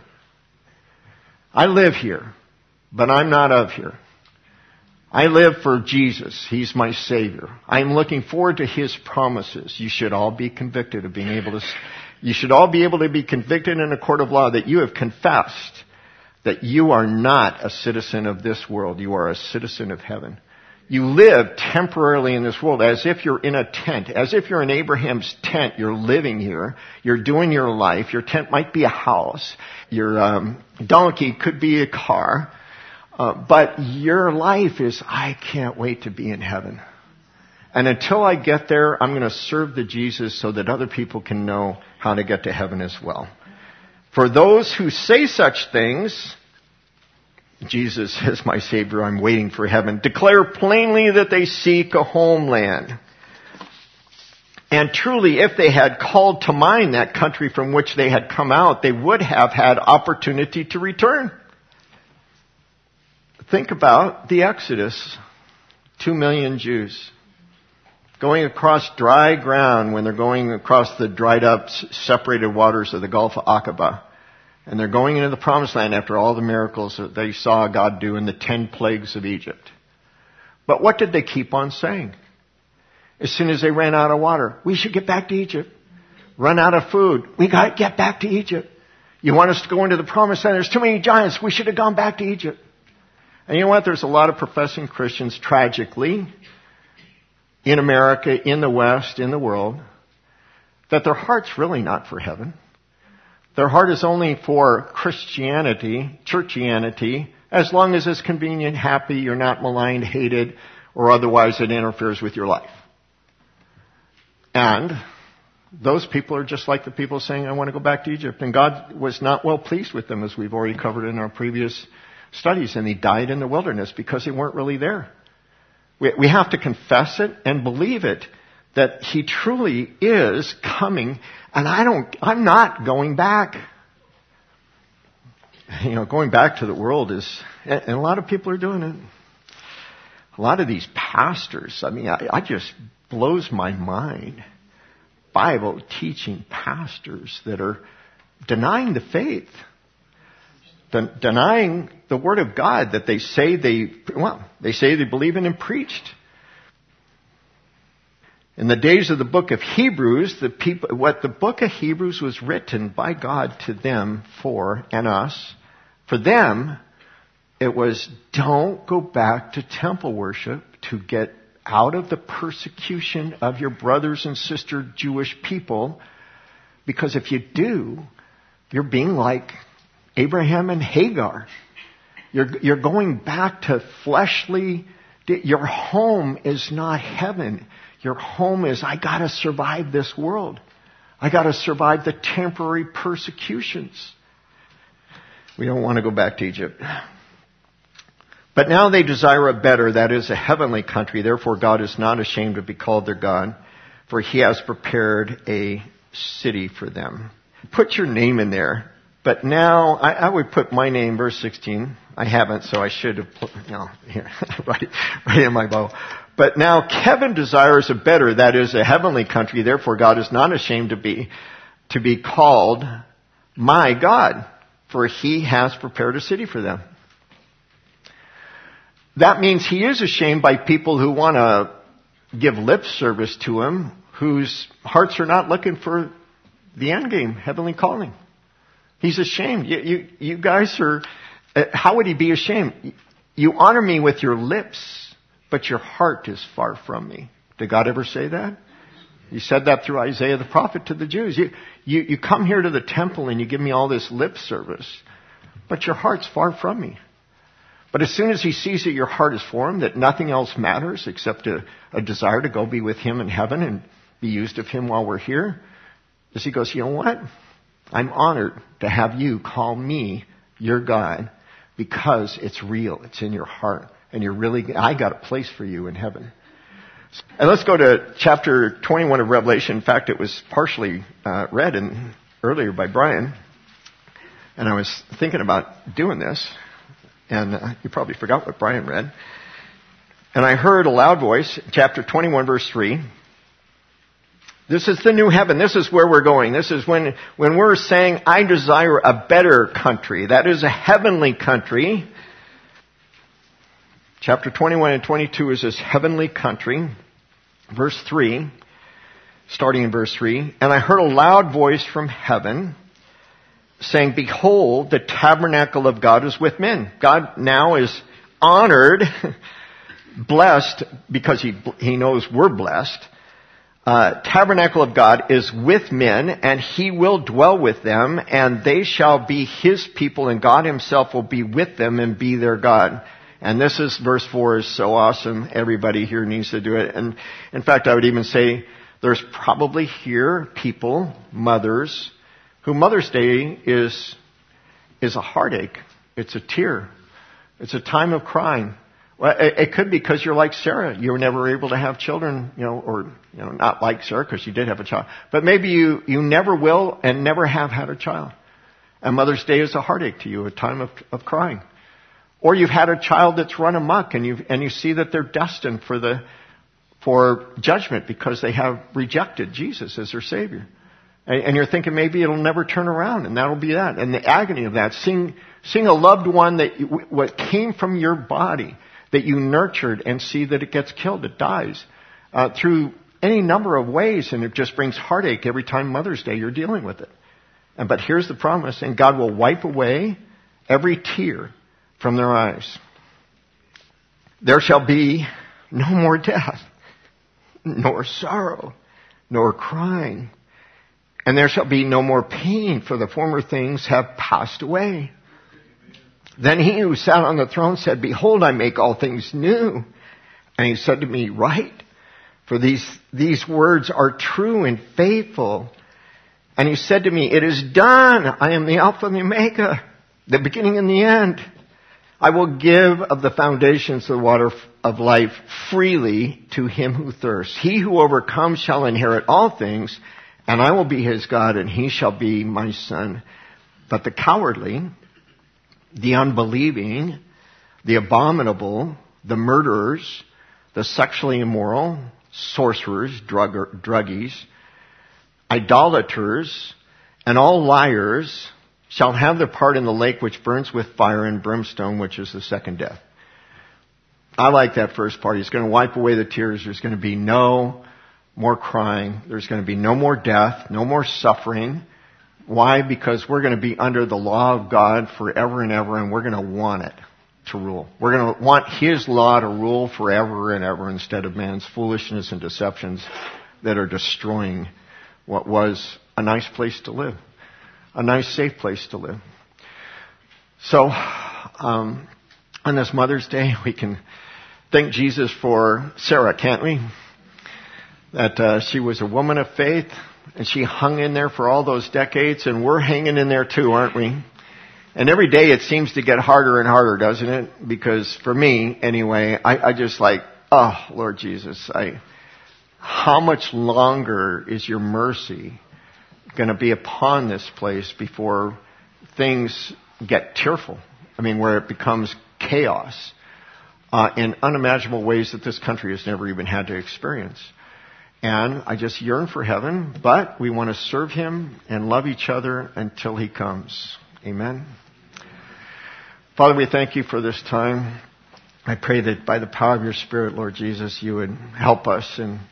I live here, but I'm not of here. I live for Jesus. He's my Savior. I'm looking forward to His promises. You should all be convicted of being able to, you should all be able to be convicted in a court of law that you have confessed that you are not a citizen of this world. You are a citizen of heaven. You live temporarily in this world as if you're in a tent, as if you're in Abraham's tent. You're living here. You're doing your life. Your tent might be a house. Your um, donkey could be a car. Uh, but your life is, I can't wait to be in heaven. And until I get there, I'm going to serve the Jesus so that other people can know how to get to heaven as well. For those who say such things, Jesus is my Savior, I'm waiting for heaven, declare plainly that they seek a homeland. And truly, if they had called to mind that country from which they had come out, they would have had opportunity to return. Think about the Exodus. Two million Jews going across dry ground when they're going across the dried up, separated waters of the Gulf of Aqaba. And they're going into the promised land after all the miracles that they saw God do in the ten plagues of Egypt. But what did they keep on saying? As soon as they ran out of water, we should get back to Egypt. Run out of food, we got to get back to Egypt. You want us to go into the promised land? There's too many giants, we should have gone back to Egypt. And you know what? There's a lot of professing Christians, tragically, in America, in the West, in the world, that their heart's really not for heaven. Their heart is only for Christianity, churchianity, as long as it's convenient, happy, you're not maligned, hated, or otherwise it interferes with your life. And those people are just like the people saying, I want to go back to Egypt. And God was not well pleased with them, as we've already covered in our previous studies. And He died in the wilderness because they weren't really there. We, we have to confess it and believe it, that He truly is coming. And I don't, I'm not going back. You know, going back to the world is, and a lot of people are doing it. A lot of these pastors, I mean, I, I just blows my mind. Bible teaching pastors that are denying the faith. Den- denying the Word of God that they say they, well, they say they believe in and preached. In the days of the book of Hebrews, the people, what the book of Hebrews was written by God to them for, and us, for them, it was don't go back to temple worship to get out of the persecution of your brothers and sister Jewish people, because if you do, you're being like Abraham and Hagar. You're, you're going back to fleshly, your home is not heaven. Your home is, I gotta survive this world. I gotta survive the temporary persecutions. We don't want to go back to Egypt. But now they desire a better, that is a heavenly country. Therefore God is not ashamed to be called their God. for he has prepared a city for them. Put your name in there. But now, I, I would put my name, verse sixteen. I haven't, so I should have put, no, here, right, right in my bow. But now Kevin desires a better, that is a heavenly country. Therefore God is not ashamed to be, to be called my God, for he has prepared a city for them. That means he is ashamed by people who want to give lip service to him, whose hearts are not looking for the end game, heavenly calling. He's ashamed. You, you, you guys are, uh, how would he be ashamed? You honor me with your lips, but your heart is far from me. Did God ever say that? He said that through Isaiah the prophet to the Jews. You, you, you come here to the temple and you give me all this lip service, but your heart's far from me. But as soon as he sees that your heart is for him, that nothing else matters except a, a desire to go be with him in heaven and be used of him while we're here, as he goes, you know what? I'm honored to have you call me your God because it's real. It's in your heart. And you're really, I got a place for you in heaven. And let's go to chapter twenty-one of Revelation. In fact, it was partially uh, read in, earlier by Brian. And I was thinking about doing this. And uh, you probably forgot what Brian read. And I heard a loud voice, chapter twenty-one, verse three. This is the new heaven. This is where we're going. This is when, when we're saying, I desire a better country. That is a heavenly country. Chapter twenty-one and twenty-two is this heavenly country. Verse three, starting in verse three. And I heard a loud voice from heaven saying, behold, the tabernacle of God is with men. God now is honored, blessed, because he, he knows we're blessed. Uh, tabernacle of God is with men, and he will dwell with them, and they shall be his people, and God himself will be with them and be their God. And this is, verse four is so awesome. Everybody here needs to do it. And in fact, I would even say there's probably here people, mothers, who Mother's Day is, is a heartache. It's a tear. It's a time of crying. Well, it, it could be because you're like Sarah. You were never able to have children, you know, or, you know, not like Sarah because she did have a child. But maybe you, you never will and never have had a child. And Mother's Day is a heartache to you, a time of, of crying. Or you've had a child that's run amok and you and you see that they're destined for the, for judgment because they have rejected Jesus as their Savior. And, and you're thinking maybe it'll never turn around and that'll be that. And the agony of that, seeing, seeing a loved one that, you, what came from your body, that you nurtured and see that it gets killed, it dies, uh, through any number of ways, and it just brings heartache every time Mother's Day you're dealing with it. And but here's the promise, and God will wipe away every tear from their eyes. There shall be no more death, nor sorrow, nor crying, and there shall be no more pain, for the former things have passed away. Then he who sat on the throne said, behold, I make all things new. And he said to me, write, for these, these words are true and faithful. And he said to me, it is done. I am the Alpha and the Omega, the beginning and the end. I will give of the foundations of the water of life freely to him who thirsts. He who overcomes shall inherit all things, and I will be his God, and he shall be my son. But the cowardly, the unbelieving, the abominable, the murderers, the sexually immoral, sorcerers, drug, druggies, idolaters, and all liars shall have their part in the lake which burns with fire and brimstone, which is the second death. I like that first part. He's going to wipe away the tears. There's going to be no more crying. There's going to be no more death, no more suffering. Why? Because we're going to be under the law of God forever and ever, and we're going to want it to rule. We're going to want his law to rule forever and ever instead of man's foolishness and deceptions that are destroying what was a nice place to live, a nice, safe place to live. So, um, on this Mother's Day, we can thank Jesus for Sarah, can't we? That uh, she was a woman of faith, and she hung in there for all those decades, and we're hanging in there too, aren't we? And every day it seems to get harder and harder, doesn't it? Because for me, anyway, I, I just like, oh, Lord Jesus, I how much longer is your mercy going to be upon this place before things get tearful? I mean, where it becomes chaos uh, in unimaginable ways that this country has never even had to experience. And I just yearn for heaven, but we want to serve him and love each other until he comes. Amen. Father, we thank you for this time. I pray that by the power of your Spirit, Lord Jesus, you would help us in,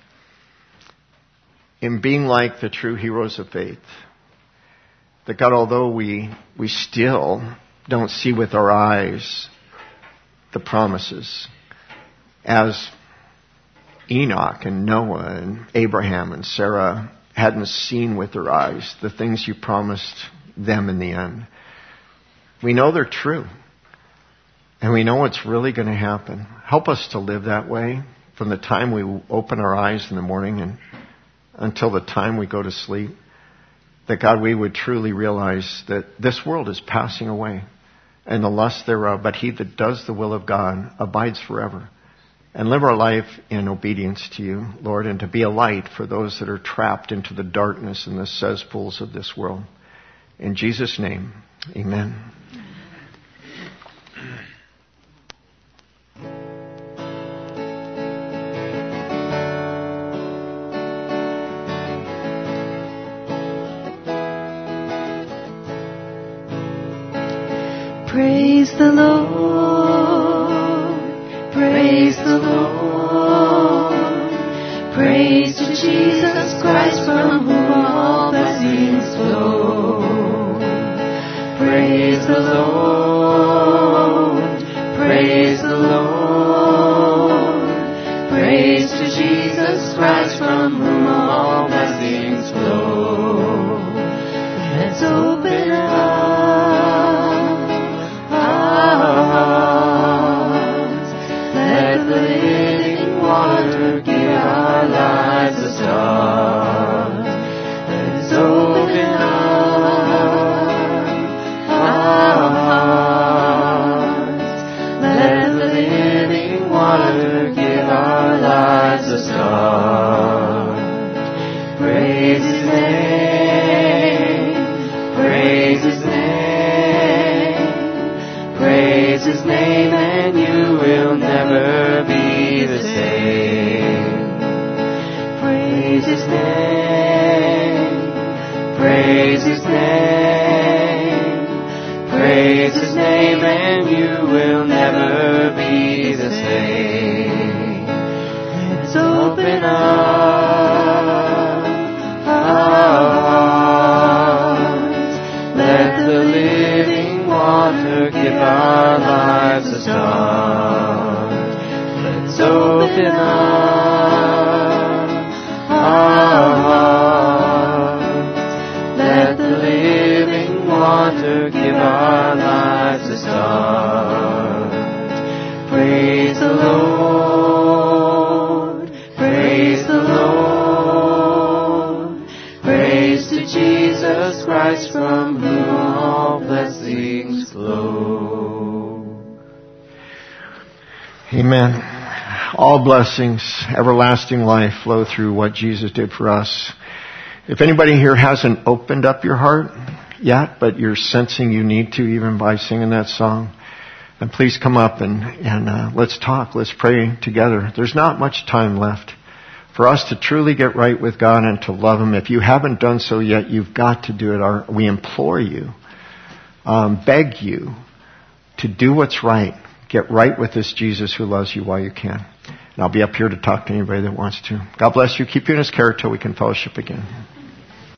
in being like the true heroes of faith. That God, although we, we still don't see with our eyes the promises, as Enoch and Noah and Abraham and Sarah hadn't seen with their eyes the things you promised them in the end. We know they're true. And we know what's really going to happen. Help us to live that way from the time we open our eyes in the morning and until the time we go to sleep. That God, we would truly realize that this world is passing away and the lust thereof, but he that does the will of God abides forever. And live our life in obedience to you, Lord, and to be a light for those that are trapped into the darkness and the cesspools of this world. In Jesus' name, amen. Praise the Lord, praise the Lord, praise to Jesus Christ from whom all blessings flow. Praise the Lord, praise the Lord, praise to Jesus Christ from whom all blessings flow. Let's open up his name and you will never be the same. Praise his name, praise his name, praise his name and you will never be the same. Let's open up our hearts, let the living water give our lives a start. Let's open up our hearts, let the living water give our lives a start. Praise the Lord, praise the Lord, praise to Jesus Christ from whom all blessings flow. Amen. All blessings, everlasting life flow through what Jesus did for us. If anybody here hasn't opened up your heart yet, but you're sensing you need to even by singing that song, then please come up and, and uh, let's talk. Let's pray together. There's not much time left for us to truly get right with God and to love Him. If you haven't done so yet, you've got to do it. Our, we implore you, um, beg you to do what's right. Get right with this Jesus who loves you while you can. And I'll be up here to talk to anybody that wants to. God bless you. Keep you in His care till we can fellowship again.